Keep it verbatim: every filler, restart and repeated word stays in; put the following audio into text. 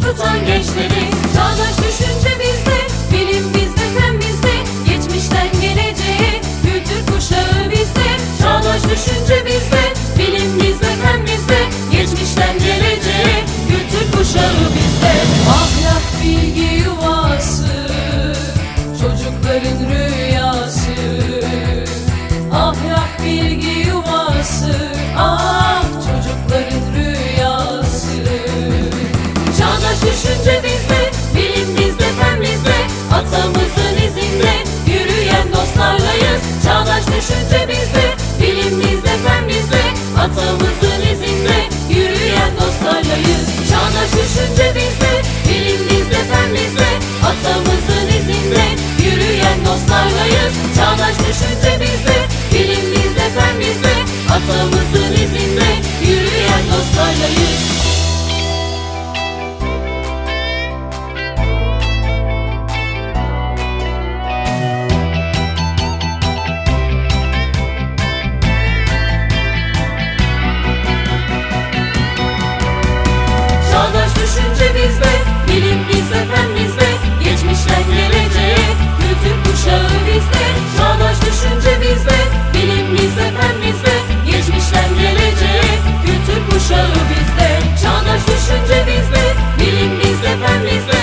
tutan gençleriz. Çağdaş düşünce bizde, bilim bizde, fen bizde, geçmişten geleceğe kültür kuşağı bizde. Çağdaş düşünce bizde, bilim bizde, fen bizde, geçmişten geleceğe kültür kuşağı bizde. Ahlak bilgi yuvası, çocukların rüyası. Ahlak bilgi yuvası, ah çocukların rüyası. Çağdaş düşünce bizde, bilim bizde, fen bizde, atamızın izinde yürüyen dostlarlayız. Çağdaş düşünce bizde, bilim bizde, fen bizde, atamızın izinde yürüyen dostlarlayız. Çağdaş düşünce bizde, bilim bizde, fen bizde, atamızın izinde yürüyen dostlarlayız. Çağdaş düşünce bizde, bilim bizde, fen bizde, atamızın izinde yürüyen dostlarlayız. Çağdaş düşünce bizde, bilim bizde, fen bizde, geçmişten geleceğe kültür kuşağı bizde. Çağdaş düşünce bizde, bilim bizde, fen bizde, geçmişten geleceğe kültür kuşağı bizde. Çağdaş düşünce bizde, bilim bizde, fen bizde,